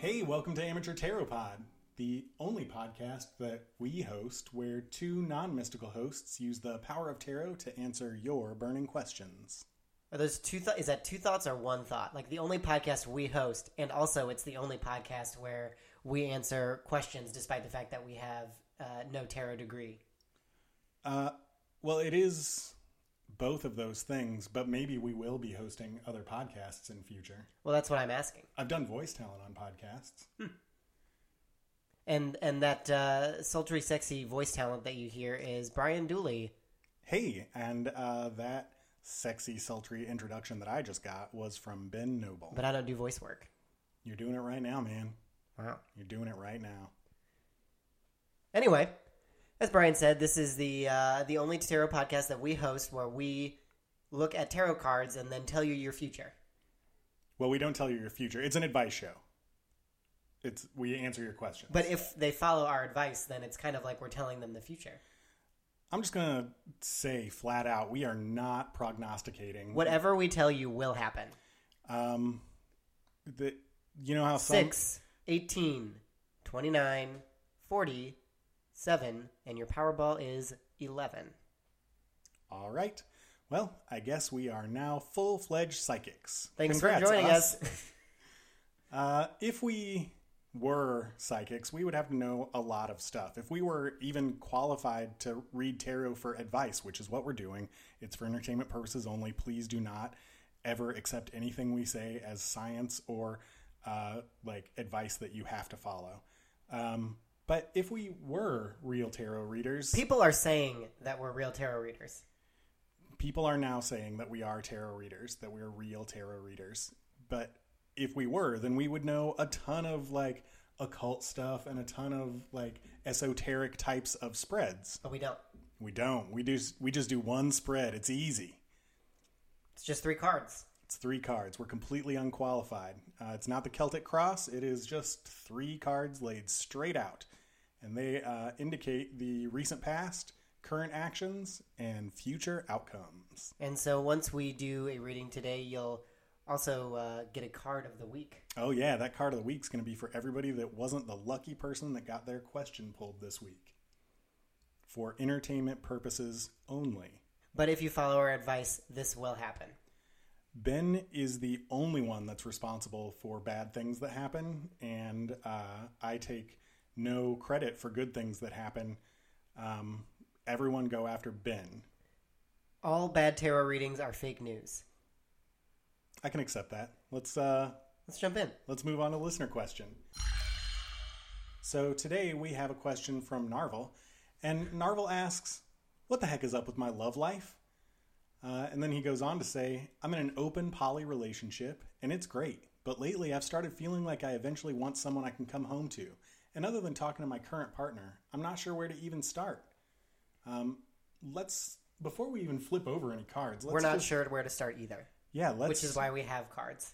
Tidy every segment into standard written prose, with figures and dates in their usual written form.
Hey, welcome to Amateur Tarot Pod, the only podcast that we host where two non-mystical hosts use the power of tarot to answer your burning questions. Are those two is that two thoughts or one thought? Like the only podcast we host, and also it's the only podcast where we answer questions despite the fact that we have no tarot degree. Well, it is both of those things, but maybe we will be hosting other podcasts in future. Well, that's what I'm asking. I've done voice talent on podcasts. And that sultry, sexy voice talent that you hear is Brian Dooley. Hey, and that sexy, sultry introduction that I just got was from Ben Noble. But I don't do voice work. You're doing it right now, man. Wow. You're doing it right now. Anyway, as Brian said, this is the only tarot podcast that we host where we look at tarot cards and then tell you your future. Well, we don't tell you your future. It's an advice show. We answer your questions. But if they follow our advice, then it's kind of like we're telling them the future. I'm just going to say flat out, we are not prognosticating. Whatever we tell you will happen. You know how 6, 18, 29, 40, 7, and your Powerball is 11. All right. Well, I guess we are now full-fledged psychics. Thanks Congrats, for joining us. If we were psychics, we would have to know a lot of stuff. If we were even qualified to read tarot for advice, which is what we're doing, it's for entertainment purposes only. Please do not ever accept anything we say as science or like advice that you have to follow. But if we were real tarot readers... People are saying that we're real tarot readers. People are now saying that we are tarot readers, that we're real tarot readers. But if we were, then we would know a ton of like occult stuff and a ton of like esoteric types of spreads. But we don't. We don't. We just do one spread. It's easy. It's just 3 cards. It's 3 cards. We're completely unqualified. It's not the Celtic Cross. It is just 3 cards laid straight out. And they indicate the recent past, current actions, and future outcomes. And so once we do a reading today, you'll also get a card of the week. Oh, yeah. That card of the week is going to be for everybody that wasn't the lucky person that got their question pulled this week. For entertainment purposes only. But if you follow our advice, this will happen. Ben is the only one that's responsible for bad things that happen, and I take no credit for good things that happen. Everyone go after Ben. All bad tarot readings are fake news. I can accept that. Let's jump in. Let's move on to listener question. So today we have a question from Narvel, and Narvel asks, "What the heck is up with my love life?" And then he goes on to say, "I'm in an open poly relationship, and it's great. But lately I've started feeling like I eventually want someone I can come home to. And other than talking to my current partner, I'm not sure where to even start." Before we even flip over any cards, we're not sure where to start either. Yeah, which is why we have cards.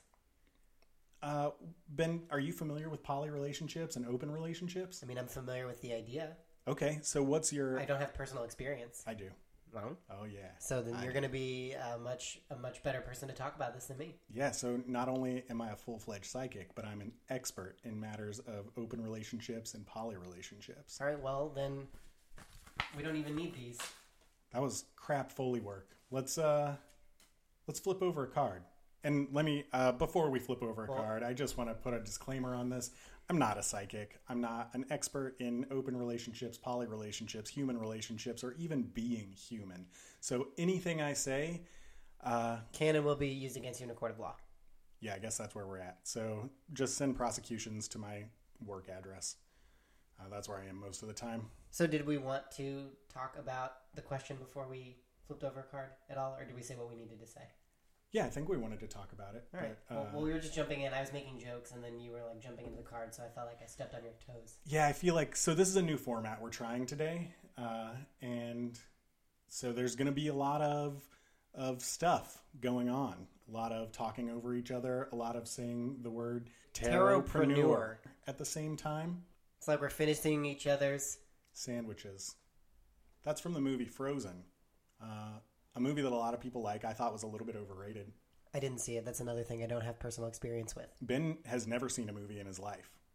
Ben, are you familiar with poly relationships and open relationships? I mean, I'm familiar with the idea. Okay, so what's your... I don't have personal experience. I do. No? Oh, yeah. So then you're going to be a much better person to talk about this than me. Yeah, so not only am I a full-fledged psychic, but I'm an expert in matters of open relationships and poly relationships. All right, well, then we don't even need these. That was crap Foley work. Let's flip over a card. And let me, before we flip over a card, I just want to put a disclaimer on this. I'm not a psychic. I'm not an expert in open relationships, poly relationships, human relationships, or even being human. So anything I say... can and will be used against you in a court of law. Yeah, I guess that's where we're at. So just send prosecutions to my work address. That's where I am most of the time. So did we want to talk about the question before we flipped over a card at all, or did we say what we needed to say? Yeah, I think we wanted to talk about it. All right. But, well, we were just jumping in. I was making jokes, and then you were like jumping into the card, so I felt like I stepped on your toes. Yeah, I feel like... So this is a new format we're trying today, and so there's going to be a lot of stuff going on. A lot of talking over each other, a lot of saying the word tarotpreneur at the same time. It's like we're finishing each other's... sandwiches. That's from the movie Frozen. A movie that a lot of people like. I thought was a little bit overrated. I didn't see it. That's another thing I don't have personal experience with. Ben has never seen a movie in his life.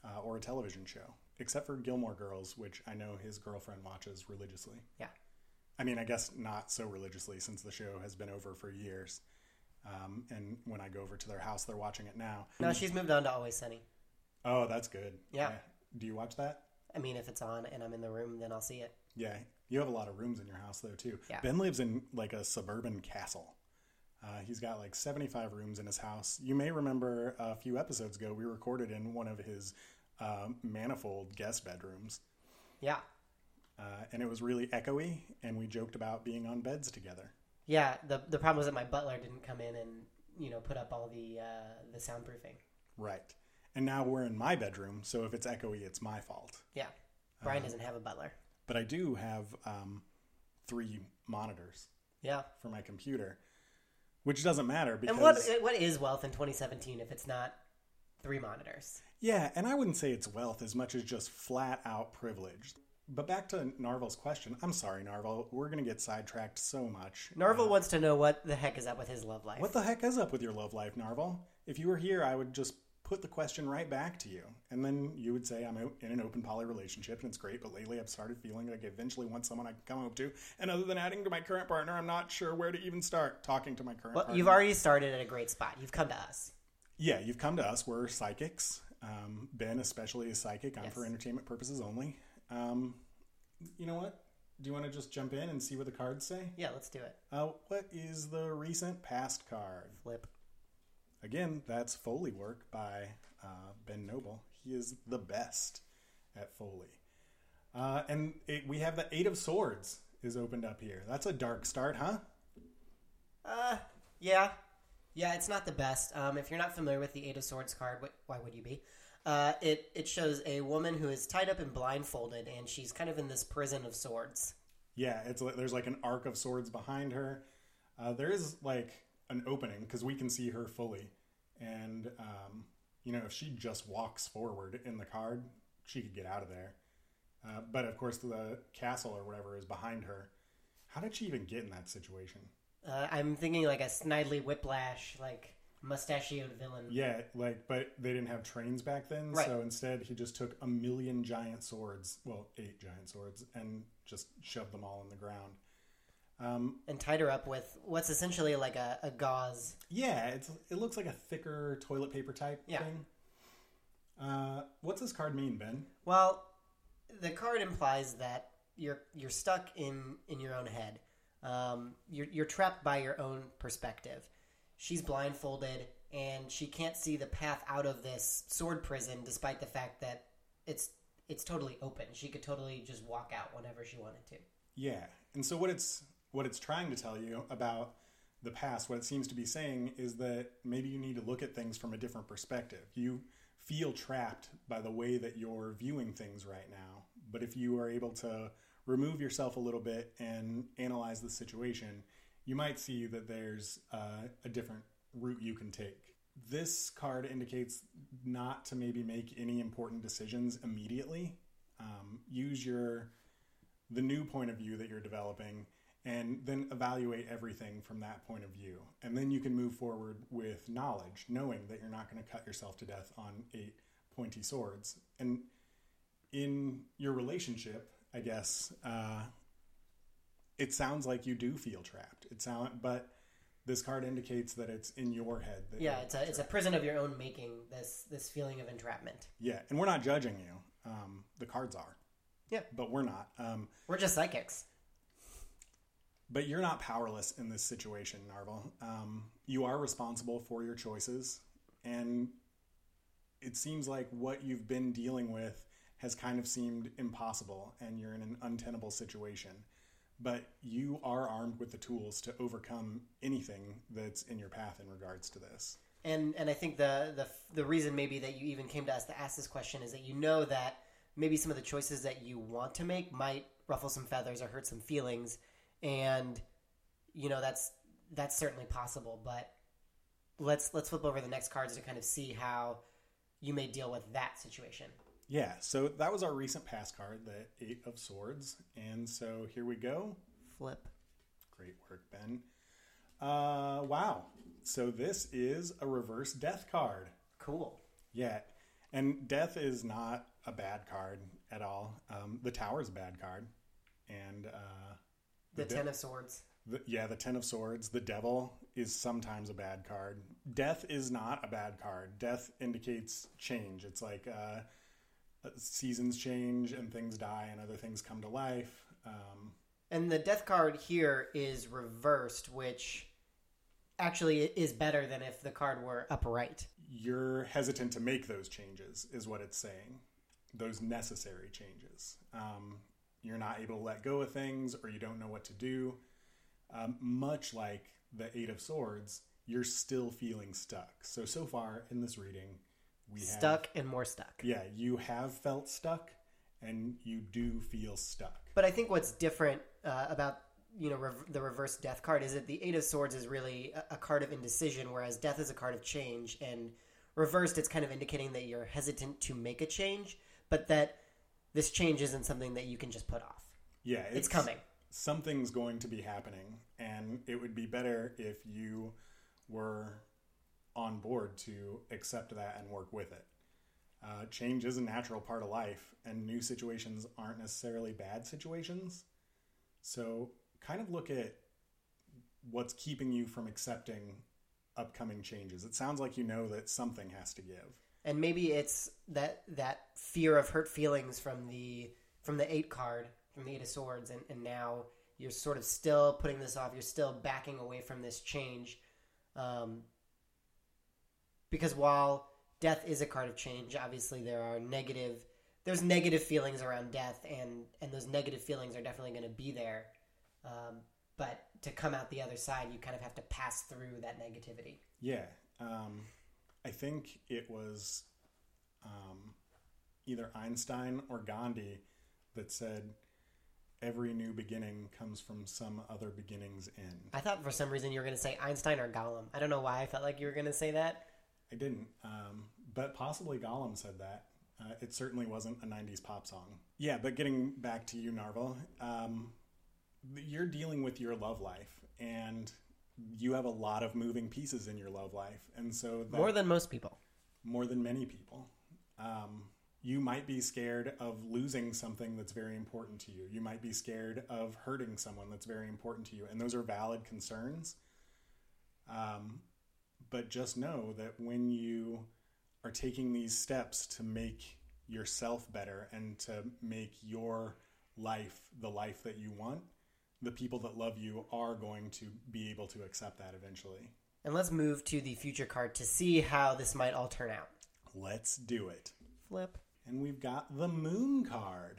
or a television show, except for Gilmore Girls, which I know his girlfriend watches religiously. Yeah. I mean, I guess not so religiously since the show has been over for years. And when I go over to their house, they're watching it now. No, she's moved on to Always Sunny. Oh, that's good. Yeah. Do you watch that? I mean, if it's on and I'm in the room, then I'll see it. Yeah. You have a lot of rooms in your house, though, too. Yeah. Ben lives in like a suburban castle. He's got like 75 rooms in his house. You may remember a few episodes ago, we recorded in one of his manifold guest bedrooms. Yeah. And it was really echoey, and we joked about being on beds together. Yeah, the problem was that my butler didn't come in and put up all the soundproofing. Right. And now we're in my bedroom, so if it's echoey, it's my fault. Yeah. Brian doesn't have a butler. But I do have 3 monitors for my computer, which doesn't matter because... And what is wealth in 2017 if it's not 3 monitors? Yeah, and I wouldn't say it's wealth as much as just flat-out privilege. But back to Narvel's question. I'm sorry, Narvel. We're going to get sidetracked so much. Narvel wants to know what the heck is up with his love life. What the heck is up with your love life, Narvel? If you were here, I would just put the question right back to you. And then you would say, I'm in an open poly relationship, and it's great, but lately I've started feeling like I eventually want someone I can come home to. And other than adding to my current partner, I'm not sure where to even start talking to my current partner. You've already started at a great spot. You've come to us. Yeah, you've come to us. We're psychics. Ben especially is psychic. I'm Yes. for entertainment purposes only. You know what? Do you want to just jump in and see what the cards say? Yeah, let's do it. What is the recent past card? Flip. Again, that's Foley work by Ben Noble. He is the best at Foley. And we have the 8 of Swords is opened up here. That's a dark start, huh? Yeah. Yeah, it's not the best. If you're not familiar with the 8 of Swords card, why would you be? It shows a woman who is tied up and blindfolded, and she's kind of in this prison of swords. Yeah, there's like an arc of swords behind her. There is like an opening because we can see her fully. And, if she just walks forward in the card, she could get out of there. But of course, the castle or whatever is behind her. How did she even get in that situation? I'm thinking like a Snidely Whiplash, like mustachioed villain. Yeah, but they didn't have trains back then, right. So instead he just took 1 million giant swords, 8 giant swords, and just shoved them all in the ground. And tied her up with what's essentially like a gauze. Yeah, it looks like a thicker toilet paper type thing. What's this card mean, Ben? Well, the card implies that you're stuck in your own head. You're trapped by your own perspective. She's blindfolded, and she can't see the path out of this sword prison, despite the fact that it's totally open. She could totally just walk out whenever she wanted to. Yeah, and so what it's trying to tell you about the past, what it seems to be saying is that maybe you need to look at things from a different perspective. You feel trapped by the way that you're viewing things right now, but if you are able to remove yourself a little bit and analyze the situation, you might see that there's a different route you can take. This card indicates not to maybe make any important decisions immediately. Use the new point of view that you're developing and then evaluate everything from that point of view. And then you can move forward with knowledge, knowing that you're not going to cut yourself to death on 8 pointy swords. And in your relationship, I guess, it sounds like you do feel trapped. But this card indicates that it's in your head. That it's a prison of your own making, this feeling of entrapment. Yeah, and we're not judging you. The cards are. Yeah. But we're not. We're just psychics. But you're not powerless in this situation, Narvel. You are responsible for your choices, and it seems like what you've been dealing with has kind of seemed impossible, and you're in an untenable situation. But you are armed with the tools to overcome anything that's in your path in regards to this. And I think the reason maybe that you even came to us to ask this question is that you know that maybe some of the choices that you want to make might ruffle some feathers or hurt some feelings. And, that's certainly possible. But let's flip over the next cards to kind of see how you may deal with that situation. Yeah, so that was our recent past card, the 8 of Swords. And so here we go. Flip. Great work, Ben. Wow. So this is a reverse death card. Cool. Yeah. And death is not a bad card at all. The Tower is a bad card. And the Ten of Swords. The Ten of Swords. The Devil is sometimes a bad card. Death is not a bad card. Death indicates change. It's like seasons change and things die and other things come to life. And the death card here is reversed, which actually is better than if the card were upright. You're hesitant to make those changes, is what it's saying. Those necessary changes. You're not able to let go of things, or you don't know what to do. Much like the Eight of Swords, you're still feeling stuck. So far in this reading, we have... Stuck and more stuck. Yeah, you have felt stuck, and you do feel stuck. But I think what's different about the reverse death card is that the Eight of Swords is really a card of indecision, whereas death is a card of change. And reversed, it's kind of indicating that you're hesitant to make a change, but that this change isn't something that you can just put off. Yeah, it's coming. Something's going to be happening, and it would be better if you were on board to accept that and work with it. Change is a natural part of life, and new situations aren't necessarily bad situations. So kind of look at what's keeping you from accepting upcoming changes. It sounds like you know that something has to give. And maybe it's that fear of hurt feelings from the Eight card, from the Eight of Swords, and now you're sort of still putting this off. You're still backing away from this change. Because while death is a card of change, obviously there's negative feelings around death, and those negative feelings are definitely going to be there. But to come out the other side, you kind of have to pass through that negativity. Yeah. I think it was either Einstein or Gandhi that said, every new beginning comes from some other beginning's end. I thought for some reason you were going to say Einstein or Gollum. I don't know why I felt like you were going to say that. I didn't. But possibly Gollum said that. It certainly wasn't a 90s pop song. Yeah, but getting back to you, Narvel, you're dealing with your love life, and you have a lot of moving pieces in your love life. And so more than most people. More than many people. You might be scared of losing something that's very important to you. You might be scared of hurting someone that's very important to you. And those are valid concerns. But just know that when you are taking these steps to make yourself better and to make your life the life that you want, the people that love you are going to be able to accept that eventually. And let's move to the future card to see how this might all turn out. Let's do it. Flip. And we've got the Moon card.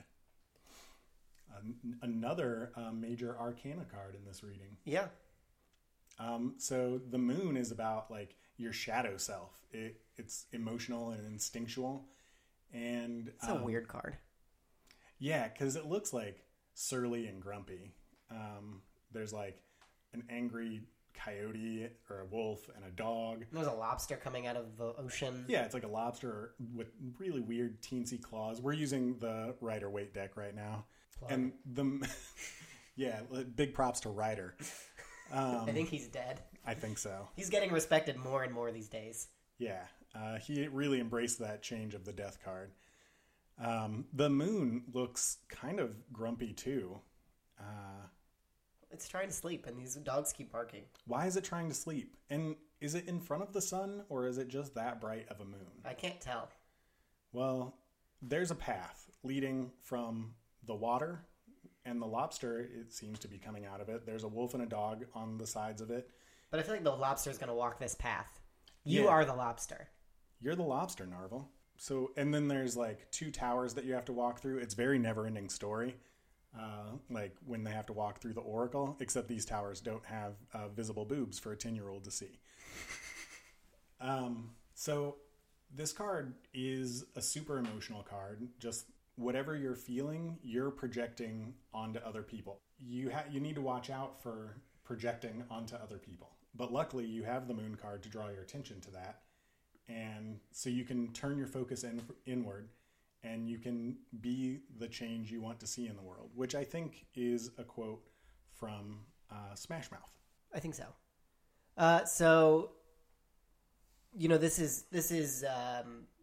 Another major arcana card in this reading. Yeah. So the Moon is about like your shadow self. It's emotional and instinctual. And it's a weird card. Yeah, because it looks like surly and grumpy. There's like an angry coyote or a wolf and a dog. There's a lobster coming out of the ocean. Yeah, it's like a lobster with really weird teensy claws. We're using the Rider-Waite deck right now. Plug. And yeah, big props to Rider. I think he's dead. I think so. He's getting respected more and more these days. Yeah, he really embraced that change of the death card. The Moon looks kind of grumpy too. It's trying to sleep, and these dogs keep barking. Why is it trying to sleep? And is it in front of the sun, or is it just that bright of a moon? I can't tell. Well, there's a path leading from the water, and the lobster, it seems to be coming out of it. There's a wolf and a dog on the sides of it. But I feel like the lobster is going to walk this path. You are the lobster. You're the lobster, Narvel. So, and then there's like 2 towers that you have to walk through. It's very never-ending story. Like when they have to walk through the Oracle, except these towers don't have visible boobs for a 10-year-old to see. So this card is a super emotional card. Just whatever you're feeling, you're projecting onto other people. You need to watch out for projecting onto other people. But luckily, you have the Moon card to draw your attention to that. And so you can turn your focus inward, and you can be the change you want to see in the world, which I think is a quote from Smash Mouth. I think so. So, this is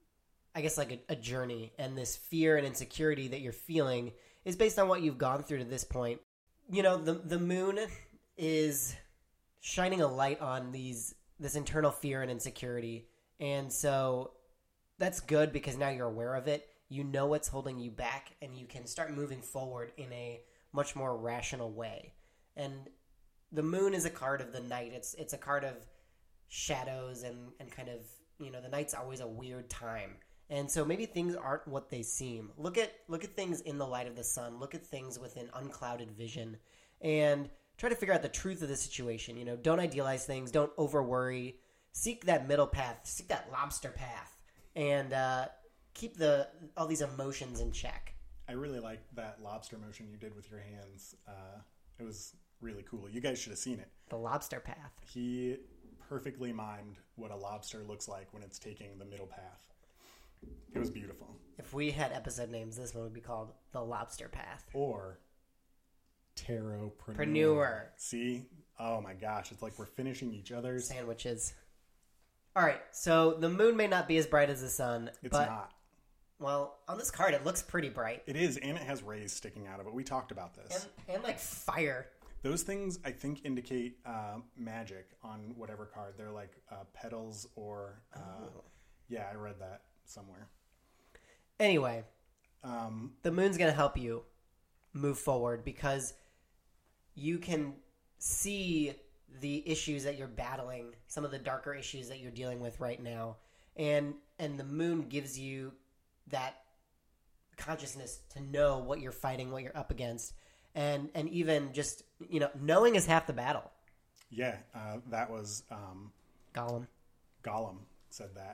I guess, like a journey, and this fear and insecurity that you're feeling is based on what you've gone through to this point. You know, the moon is shining a light on this internal fear and insecurity, and so that's good because now you're aware of it. You know what's holding you back, and you can start moving forward in a much more rational way. And the moon is a card of the night. It's a card of shadows and kind of, you know, the night's always a weird time. And so maybe things aren't what they seem. Look at things in the light of the sun. Look at things with an unclouded vision and try to figure out the truth of the situation. You know, don't idealize things. Don't over worry. Seek that middle path. Seek that lobster path. And keep all these emotions in check. I really like that lobster motion you did with your hands. It was really cool. You guys should have seen it. The lobster path. He perfectly mimed what a lobster looks like when it's taking the middle path. It was beautiful. If we had episode names, this one would be called The Lobster Path. Or Tarotpreneur. See? Oh my gosh, it's like we're finishing each other's sandwiches. All right, so the moon may not be as bright as the sun. It's not. Well, on this card, it looks pretty bright. It is, and it has rays sticking out of it. We talked about this. And like fire. Those things, I think, indicate magic on whatever card. They're like petals or... Yeah, I read that somewhere. Anyway, the moon's going to help you move forward because you can see the issues that you're battling, some of the darker issues that you're dealing with right now. And the moon gives you that consciousness to know what you're fighting, what you're up against. And even just, you know, knowing is half the battle. Yeah, that was... Gollum. Gollum said that.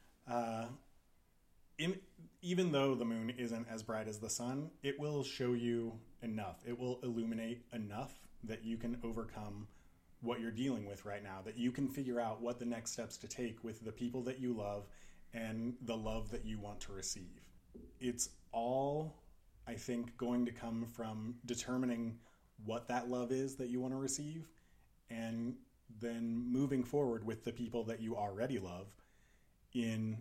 Even though the moon isn't as bright as the sun, it will show you enough. It will illuminate enough that you can overcome what you're dealing with right now, that you can figure out what the next steps to take with the people that you love and the love that you want to receive. It's all, I think, going to come from determining what that love is that you want to receive and then moving forward with the people that you already love in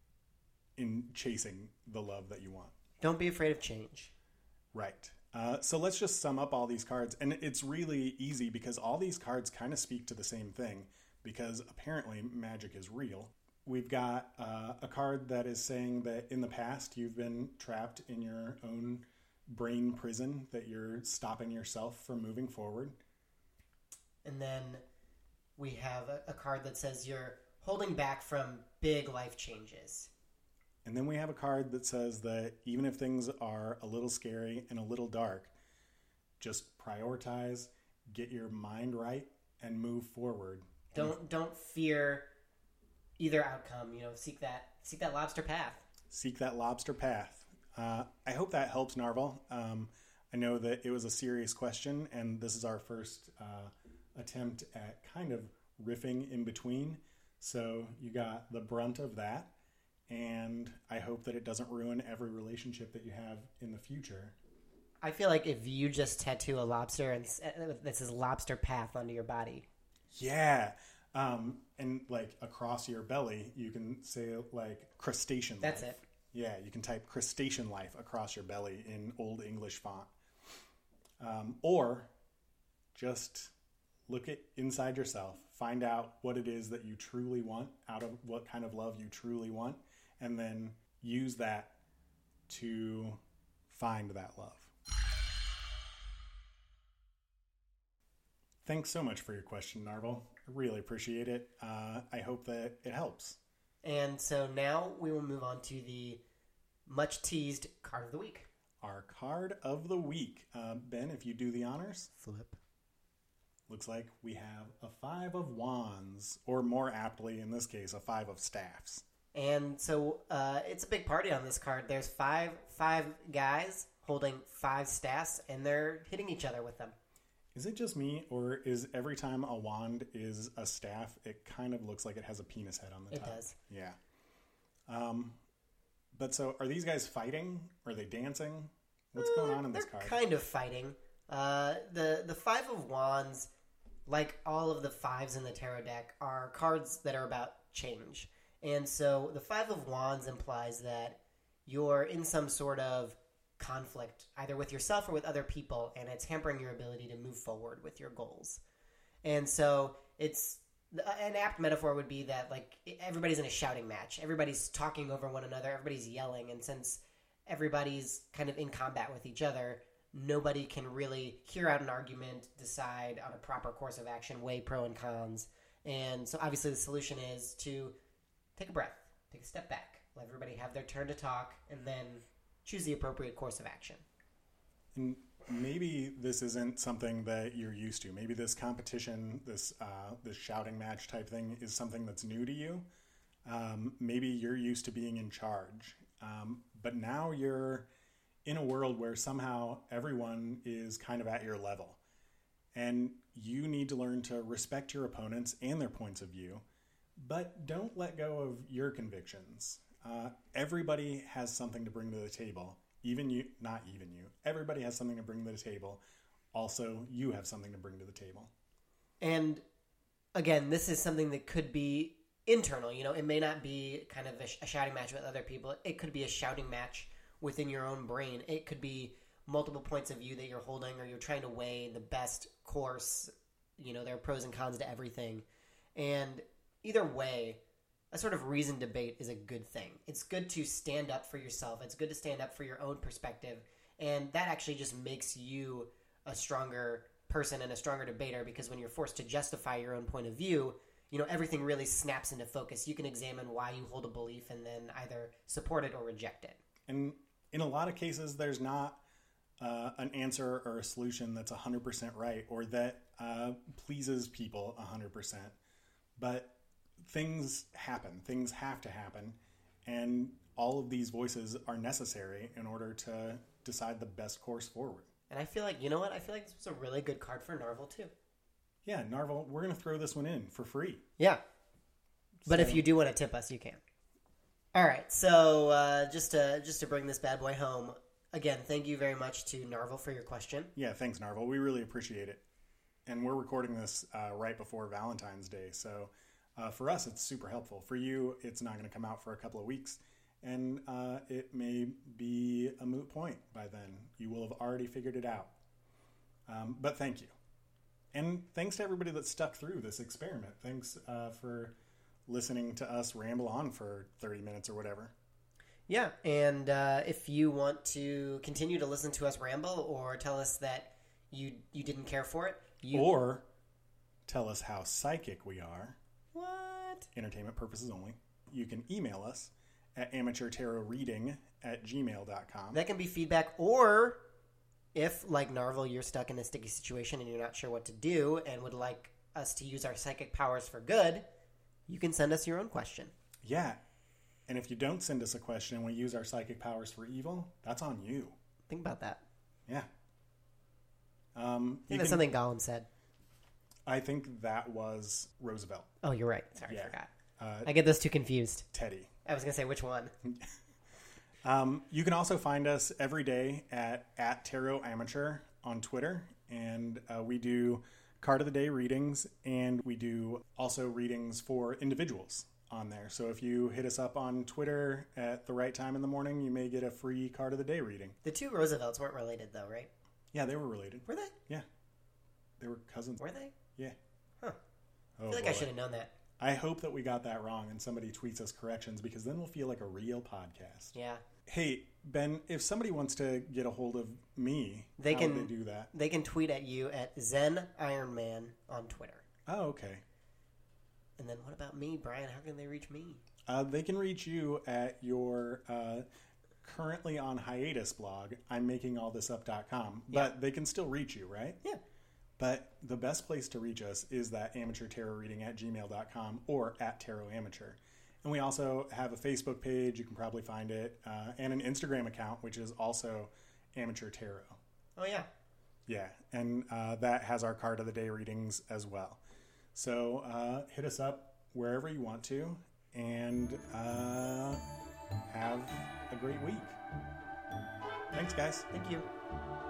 chasing the love that you want. Don't be afraid of change. Right. So let's just sum up all these cards. And it's really easy because all these cards kind of speak to the same thing because apparently magic is real. We've got a card that is saying that in the past you've been trapped in your own brain prison, that you're stopping yourself from moving forward. And then we have a card that says you're holding back from big life changes. And then we have a card that says that even if things are a little scary and a little dark, just prioritize, get your mind right, and move forward. Don't fear either outcome. You know, seek that lobster path. Seek that lobster path. I hope that helps, Narvel. I know that it was a serious question, and this is our first attempt at kind of riffing in between. So you got the brunt of that. And I hope that it doesn't ruin every relationship that you have in the future. I feel like if you just tattoo a lobster and this is lobster path onto your body. Yeah. And like across your belly, you can say like crustacean life. That's it. Yeah, you can type crustacean life across your belly in Old English font. Or just look inside yourself. Find out what it is that you truly want, out of what kind of love you truly want, and then use that to find that love. Thanks so much for your question, Narvel. I really appreciate it. I hope that it helps. And so now we will move on to the much teased card of the week. Our card of the week. Ben, if you do the honors. Flip. Looks like we have a 5 of wands, or more aptly in this case, a 5 of staffs. And so it's a big party on this card. There's five guys holding 5 staffs, and they're hitting each other with them. Is it just me, or is every time a wand is a staff, it kind of looks like it has a penis head on the top? It does. Yeah. But so, are these guys fighting? Are they dancing? What's going on in this card? They're kind of fighting. The 5 of wands, like all of the 5s in the tarot deck, are cards that are about change. And so the Five of Wands implies that you're in some sort of conflict, either with yourself or with other people, and it's hampering your ability to move forward with your goals. And so it's an apt metaphor would be that like everybody's in a shouting match. Everybody's talking over one another. Everybody's yelling. And since everybody's kind of in combat with each other, nobody can really hear out an argument, decide on a proper course of action, weigh pro and cons. And so obviously the solution is to take a breath, take a step back, let everybody have their turn to talk, and then choose the appropriate course of action. And maybe this isn't something that you're used to. Maybe this competition, this shouting match type thing is something that's new to you. Maybe you're used to being in charge. But now you're in a world where somehow everyone is kind of at your level. And you need to learn to respect your opponents and their points of view, but don't let go of your convictions. Everybody has something to bring to the table. Even you, not even you. Everybody has something to bring to the table. Also, you have something to bring to the table. And again, this is something that could be internal. You know, it may not be kind of a shouting match with other people. It could be a shouting match within your own brain. It could be multiple points of view that you're holding, or you're trying to weigh the best course. You know, there are pros and cons to everything. And either way, a sort of reasoned debate is a good thing. It's good to stand up for yourself. It's good to stand up for your own perspective. And that actually just makes you a stronger person and a stronger debater, because when you're forced to justify your own point of view, you know, everything really snaps into focus. You can examine why you hold a belief and then either support it or reject it. And in a lot of cases, there's not an answer or a solution that's 100% right or that pleases people 100%. But things happen. Things have to happen. And all of these voices are necessary in order to decide the best course forward. And I feel like, you know what? I feel like this was a really good card for Narvel, too. Yeah, Narvel, we're going to throw this one in for free. Yeah. But if you do want to tip us, you can. All right. So just to bring this bad boy home, again, thank you very much to Narvel for your question. Yeah, thanks, Narvel. We really appreciate it. And we're recording this right before Valentine's Day. So for us, it's super helpful. For you, it's not going to come out for a couple of weeks. And it may be a moot point by then. You will have already figured it out. But thank you. And thanks to everybody that stuck through this experiment. Thanks for listening to us ramble on for 30 minutes or whatever. Yeah, and if you want to continue to listen to us ramble or tell us that you didn't care for it. Or tell us how psychic we are. What? Entertainment purposes only. You can email us at amateurtarotreading@gmail.com. That can be feedback, or if, like Narvel, you're stuck in a sticky situation and you're not sure what to do and would like us to use our psychic powers for good, you can send us your own question. Yeah. And if you don't send us a question and we use our psychic powers for evil, that's on you. Think about that. Yeah. I think that's something Gollum said. I think that was Roosevelt. Oh, you're right. Sorry, Yeah. I forgot. I get those two confused. Teddy. I was going to say, which one? You can also find us every day at Tarot Amateur on Twitter. And we do card of the day readings, and we do also readings for individuals on there. So if you hit us up on Twitter at the right time in the morning, you may get a free card of the day reading. The two Roosevelts weren't related, though, right? Yeah, they were related. Were they? Yeah. They were cousins. Were they? Yeah. Huh. Oh, I feel like I should have known that. I hope that we got that wrong and somebody tweets us corrections, because then we'll feel like a real podcast. Yeah. Hey, Ben, if somebody wants to get a hold of me, how would they do that? They can tweet at you at Zen Ironman on Twitter. Oh, okay. And then what about me, Brian? How can they reach me? They can reach you at your currently on hiatus blog, I'mMakingAllThisUp.com. But they can still reach you, right? Yeah. But the best place to reach us is that amateurtarotreading@gmail.com or at Tarot Amateur. And we also have a Facebook page, you can probably find it, and an Instagram account, which is also Amateur Tarot. Oh, yeah. Yeah, and that has our card of the day readings as well. So hit us up wherever you want to, and have a great week. Thanks, guys. Thank you.